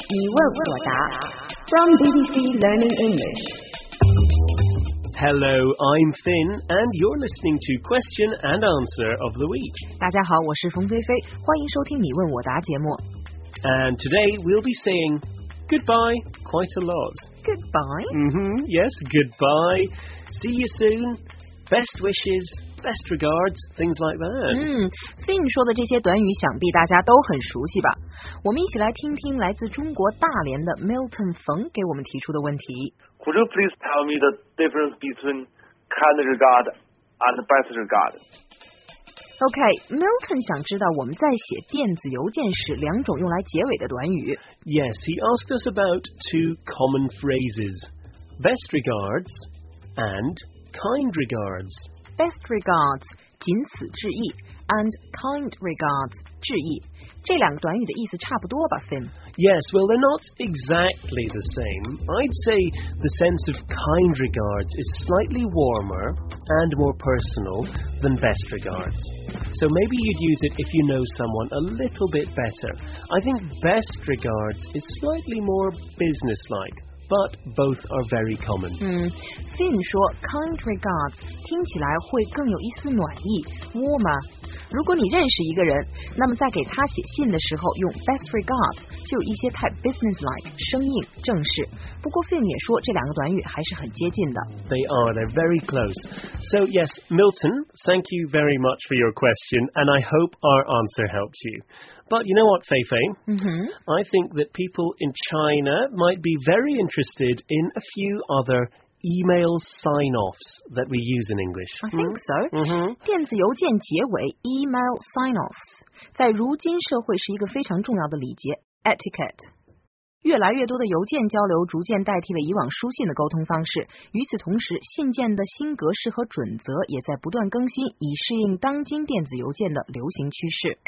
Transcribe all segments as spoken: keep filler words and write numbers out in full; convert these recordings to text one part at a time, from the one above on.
你问我答 from B B C Learning English. Hello, I'm Finn, and you're listening to Question and Answer of the Week. 大家好，我是冯菲菲，欢迎收听你问我答节目。 And today we'll be saying goodbye quite a lot. Goodbye? Mm-hmm, yes, goodbye. See you soon. Best wishes, best regards, things like that. 嗯 Finn 说的这些短语想必大家都很熟悉吧？我们一起来听听来自中国大连的 Milton 冯给我们提出的问题。 Could you please tell me the difference between kind regard and best regard? OK, Milton 想知道我们在写电子邮件时两种用来结尾的短语。 Yes, he asked us about two common phrases, best regards and kind regards. Best regards 仅此致意 and kind regards 致意，这两个短语的意思差不多吧 Finn? Yes, well, they're not exactly the same. I'd say the sense of kind regards is slightly warmer and more personal than best regards. So maybe you'd use it if you know someone a little bit better. I think best regards is slightly more businesslike, but both are very common. 嗯 Finn 说 kind regards 听起来会更有一丝暖意 warmer。如果你认识一个人，那么在给他写信的时候用 best regards 就有一些太 businesslike 生硬正式。不过 Finn 也说这两个短语还是很接近的。 They are, they're very close. So yes, Milton, thank you very much for your question, and I hope our answer helps you. But you know what, Feifei? Mm-hmm. I think that people in China might be very interested in a few other email sign-offs that we use in English. I think so. Mm-hmm. 电子邮件结尾 email sign-offs 在如今社会是一个非常重要的礼节 etiquette。越来越多的邮件交流逐渐代替了以往书信的沟通方式，与此同时，信件的新格式和准则也在不断更新，以适应当今电子邮件的流行趋势。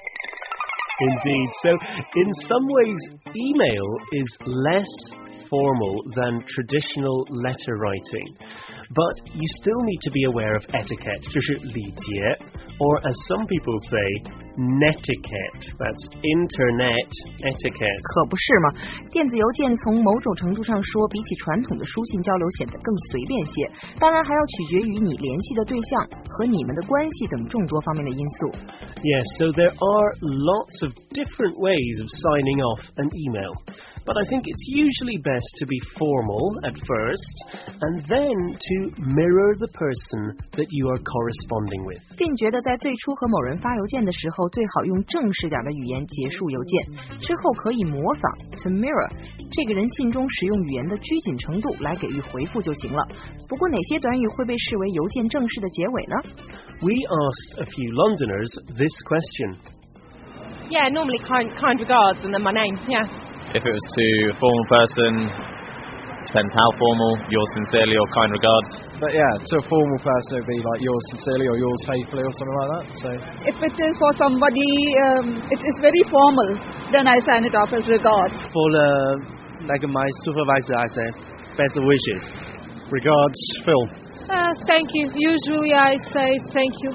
Indeed. So, in some ways, email is less formal than traditional letter writing. But you still need to be aware of etiquette, 就是礼节, or as some people say, netiquette. That's internet etiquette. 可不是嘛，电子邮件从某种程度上说，比起传统的书信交流显得更随便些，当然还要取决于你联系的对象和你们的关系等众多方面的因素。 Yes, so there are lots of different ways of signing off an email. But I think it's usually best to be formal at first, and then to mirror the person that you are corresponding with. 并觉得在最初和某人发邮件的时候，最好用正式点的语言结束邮件，之后可以模仿 to mirror 这个人信中使用语言的拘谨程度来给予回复就行了。不过哪些短语会被视为邮件正式的结尾呢？ We asked a few Londoners this question. Yeah, normally kind, kind regards and then my name, yeah. If it was to a formal person, depends how formal, yours sincerely or kind regards. But yeah, to a formal person it would be like yours sincerely or yours faithfully or something like that. So if it is for somebody, um, it is very formal, then I sign it off as regards. For the, like my supervisor, I say best wishes. Regards, Phil. Uh, thank you. Usually I say thank you.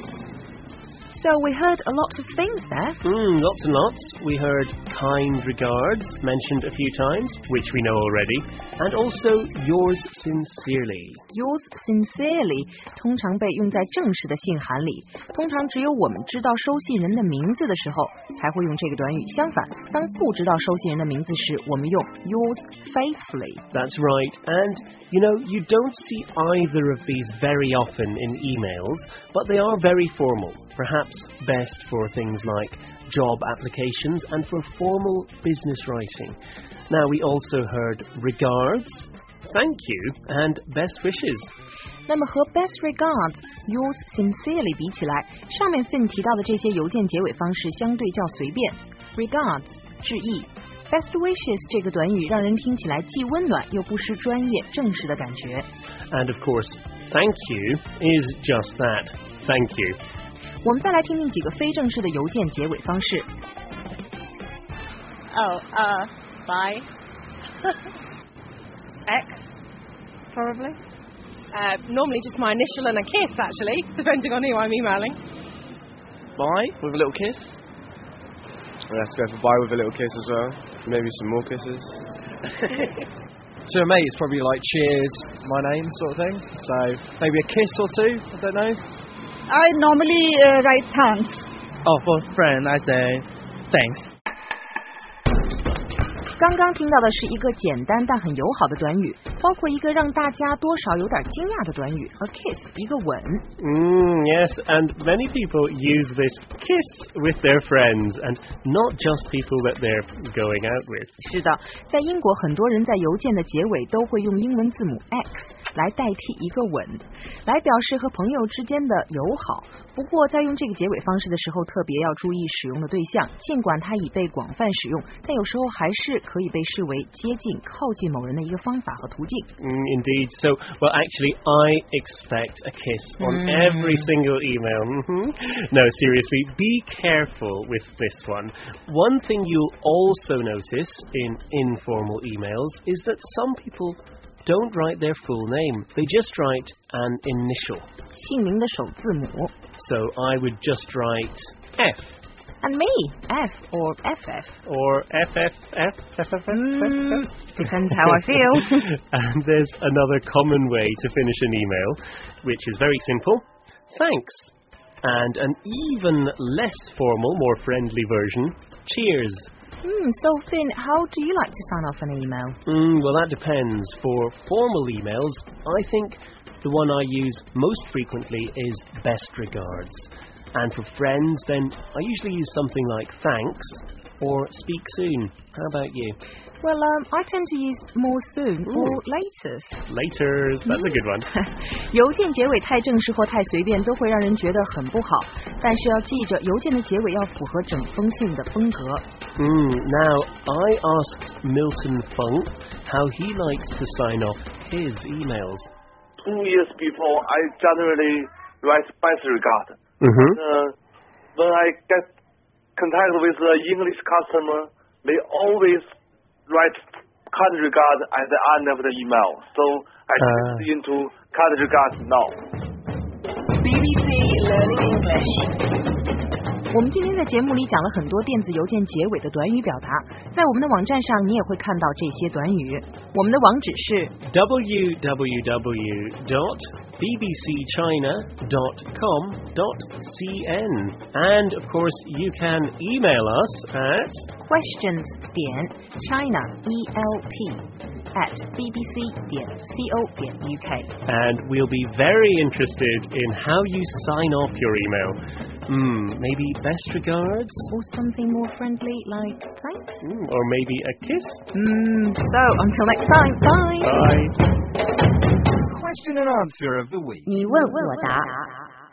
So we heard a lot of things there. Mm, lots and lots. We heard kind regards mentioned a few times, which we know already, and also yours sincerely. Yours sincerely 通常被用在正式的信函里，通常只有我们知道收信人的名字的时候才会用这个短语。相反，当不知道收信人的名字时，我们用 yours faithfully. That's right. And, you know, you don't see either of these very often in emails, but they are very formal. Perhaps best for things like job applications and for formal business writing. Now, we also heard regards, thank you, and best wishes. 那么和 best regards, yours sincerely 比起来，上面 Finn 提到的这些邮件结尾方式相对较随便。Regards 致意 ，best wishes 这个短语让人听起来既温暖又不失专业正式的感觉。 And of course, thank you is just that. Thank you. 我们再来听听几个非正式的邮件结尾方式。 Oh, uh, bye. X, probably. Uh, normally just my initial and a kiss, actually, depending on who I'm emailing. Bye, with a little kiss. We have to go for bye with a little kiss as well. Maybe some more kisses. To a mate, it's probably like cheers, my name sort of thing. So maybe a kiss or two. I don't know. I normally uh, write thanks. Oh, for a friend, I say thanks. 刚刚听到的是一个简单但很友好的短语，包括一个让大家多少有点惊讶的短语 a kiss 一个吻。 Mm, yes, and many people use this kiss with their friends and not just people that they're going out with. 是的，在英国很多人在邮件的结尾都会用英文字母 X 来代替一个吻，来表示和朋友之间的友好。不过在用这个结尾方式的时候，特别要注意使用的对象，尽管它已被广泛使用，但有时候还是可以被视为接近、靠近某人的一个方法和途径。 Mm, indeed. So, well, actually, I expect a kiss on mm. every single email. Mm-hmm. No, seriously, be careful with this one. One thing you'll also notice in informal emails is that some people don't write their full name. They just write an initial. 姓名的首字母。 So I would just write F. And me, F or F F. Or F F F F F F. Mm, depends how I feel. And there's another common way to finish an email, which is very simple. Thanks. And an even less formal, more friendly version, cheers. Mm, so, Finn, how do you like to sign off an email? Mm, well, that depends. For formal emails, I think the one I use most frequently is best regards. And for friends, then I usually use something like thanks or speak soon. How about you? Well, um, I tend to use more soon or laters. Laters, that's a good one. 邮件结尾太正式或太随便都会让人觉得很不好，但是要记着，邮件的结尾要符合整封信的风格。 Mm, now, I asked Milton Funk how he likes to sign off his emails. Two years before, I generally write best regard. Mm-hmm. Uh, when I get contact with an English customer, they always write kind regard at the end of the email. So I uh. switch into kind regard now. B B C Learning English. 我们今天在节目里讲了很多电子邮件结尾的短语表达，在我们的网站上你也会看到这些短语。我们的网址是 w w w dot b b c china dot com dot c n, and of course you can email us at questions 点 china e l t at b b c 点 co 点 u k, and we'll be very interested in how you sign off your email. Hmm, maybe best regards? Or something more friendly like thanks? Mm, or maybe a kiss? Mm, so, until next time, bye! Bye! Question and answer of the week. 你问我答。